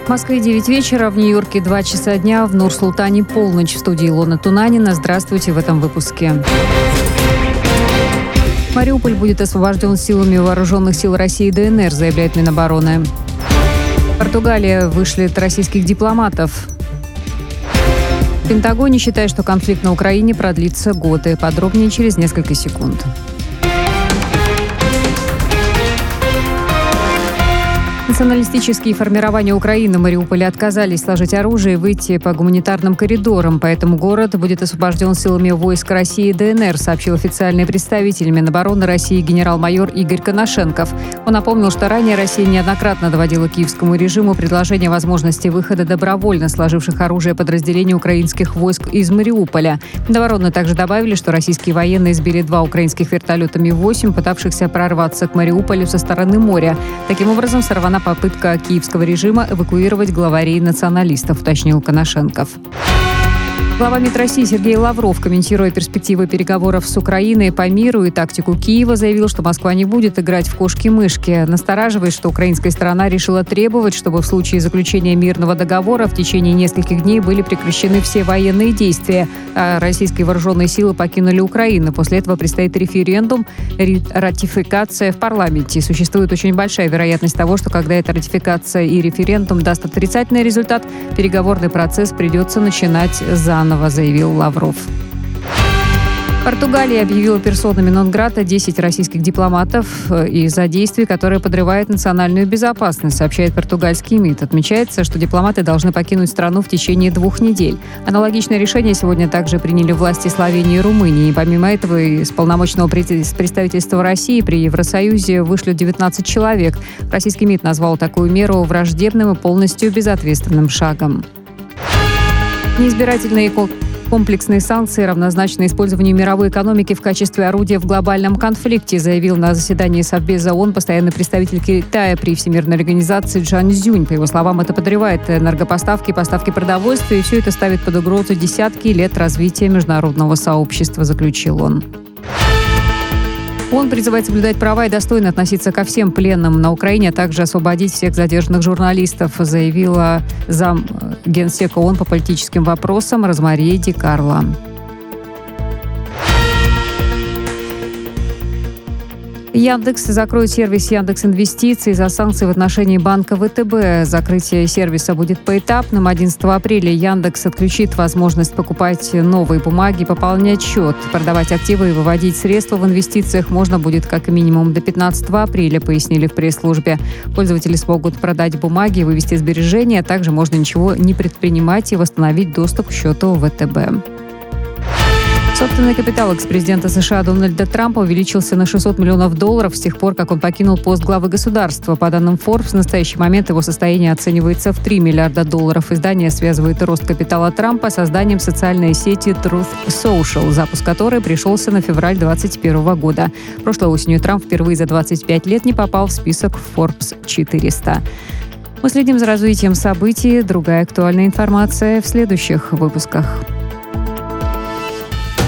В Москве 9 вечера, в Нью-Йорке 2 часа дня, в Нур-Султане полночь. В студии Илона Тунанина. Здравствуйте в этом выпуске. Мариуполь будет освобожден силами вооруженных сил России и ДНР, заявляет Минобороны. Португалия вышлет российских дипломатов. В Пентагоне считают, что конфликт на Украине продлится годы. Подробнее через несколько секунд. Националистические формирования Украины в Мариуполе отказались сложить оружие и выйти по гуманитарным коридорам, поэтому город будет освобожден силами войск России и ДНР, сообщил официальный представитель Минобороны России генерал-майор Игорь Коношенков. Он напомнил, что ранее Россия неоднократно доводила киевскому режиму предложение возможности выхода добровольно сложивших оружие подразделений украинских войск из Мариуполя. Минобороны также добавили, что российские военные сбили 2 украинских вертолета Ми-8, пытавшихся прорваться к Мариуполю со стороны моря. Таким образом, сорвана попытка киевского режима эвакуировать главарей националистов, уточнил Коношенков. Глава МИД России Сергей Лавров, комментируя перспективы переговоров с Украиной по миру и тактику Киева, заявил, что Москва не будет играть в кошки-мышки. Настораживает, что украинская сторона решила требовать, чтобы в случае заключения мирного договора в течение нескольких дней были прекращены все военные действия, а российские вооруженные силы покинули Украину. После этого предстоит референдум, ратификация в парламенте. Существует очень большая вероятность того, что когда эта ратификация и референдум даст отрицательный результат, переговорный процесс придется начинать заново, заявил Лавров. Португалия объявила персонами нон-грата 10 российских дипломатов из-за действий, которые подрывают национальную безопасность, сообщает португальский МИД. Отмечается, что дипломаты должны покинуть страну в течение 2 недель. Аналогичное решение сегодня также приняли власти Словении и Румынии. Помимо этого, из полномочного представительства России при Евросоюзе вышлют 19 человек. Российский МИД назвал такую меру враждебным и полностью безответственным шагом. Неизбирательные комплексные санкции равнозначны использованию мировой экономики в качестве орудия в глобальном конфликте, заявил на заседании Совбеза ООН постоянный представитель Китая при Всемирной организации Джан Цзюнь. По его словам, это подрывает энергопоставки и поставки продовольствия, и все это ставит под угрозу десятки лет развития международного сообщества, заключил он. Он призывает соблюдать права и достойно относиться ко всем пленным на Украине, а также освободить всех задержанных журналистов, заявила зам Генсека ООН по политическим вопросам Розмари Ди Карло. Яндекс закроет сервис Яндекс.Инвестиции из-за санкций в отношении банка ВТБ. Закрытие сервиса будет поэтапным. 11 апреля Яндекс отключит возможность покупать новые бумаги, пополнять счет. Продавать активы и выводить средства в инвестициях можно будет как минимум до 15 апреля, пояснили в пресс-службе. Пользователи смогут продать бумаги и вывести сбережения, а также можно ничего не предпринимать и восстановить доступ к счету ВТБ. Собственный капитал экс-президента США Дональда Трампа увеличился на $600 миллионов с тех пор, как он покинул пост главы государства. По данным Forbes, в настоящий момент его состояние оценивается в $3 миллиарда. Издание связывает рост капитала Трампа с созданием социальной сети Truth Social, запуск которой пришелся на февраль 2021 года. Прошлой осенью Трамп впервые за 25 лет не попал в список Forbes 400. Мы следим за развитием событий. Другая актуальная информация в следующих выпусках.